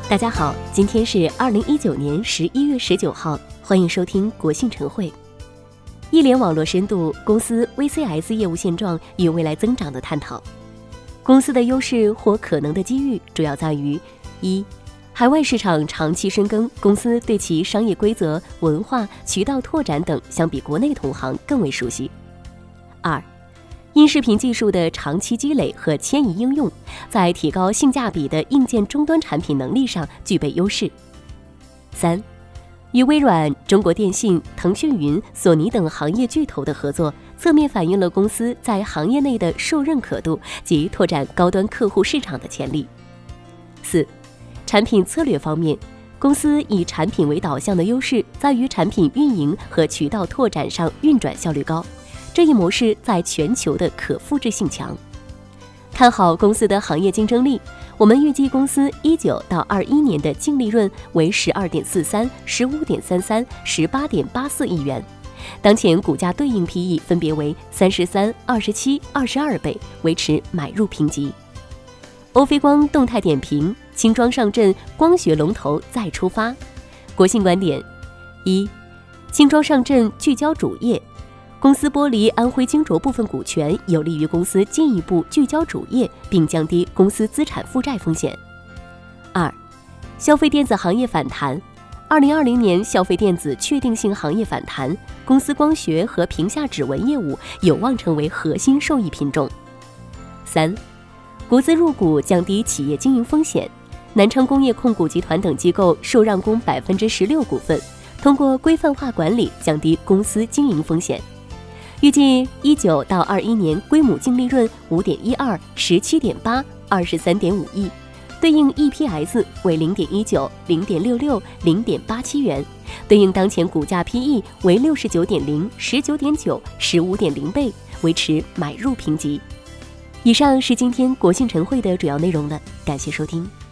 大家好，今天是2019年11月19号，欢迎收听国信晨会。一联网络深度公司 VCS 业务现状与未来增长的探讨。公司的优势或可能的机遇主要在于：一、海外市场长期深耕，公司对其商业规则、文化、渠道拓展等相比国内同行更为熟悉；二、因视频技术的长期积累和迁移应用，在提高性价比的硬件终端产品能力上具备优势；三、与微软、中国电信、腾讯云、索尼等行业巨头的合作，侧面反映了公司在行业内的受认可度及拓展高端客户市场的潜力。四、产品策略方面，公司以产品为导向的优势在于产品运营和渠道拓展上运转效率高，这一模式在全球的可复制性强。看好公司的行业竞争力，我们预计公司19到21年的净利润为12.43、15.33、18.84亿元，当前股价对应 PE 分别为33、27、22倍，维持买入评级。欧菲光动态点评：轻装上阵，光学龙头再出发。国信观点：一、轻装上阵聚焦主业，公司剥离安徽金卓部分股权，有利于公司进一步聚焦主业，并降低公司资产负债风险。二、消费电子行业反弹，2020年消费电子确定性行业反弹，公司光学和屏下指纹业务有望成为核心受益品种。三、国资入股降低企业经营风险，南昌工业控股集团等机构受让公16%股份，通过规范化管理降低公司经营风险。预计19到21年归母净利润5.12、17.8、23.5亿，对应 EPS 为0.19、0.66、0.87元，对应当前股价 PE 为69.0、19.9、15.0倍，维持买入评级。以上是今天国信晨会的主要内容了，感谢收听。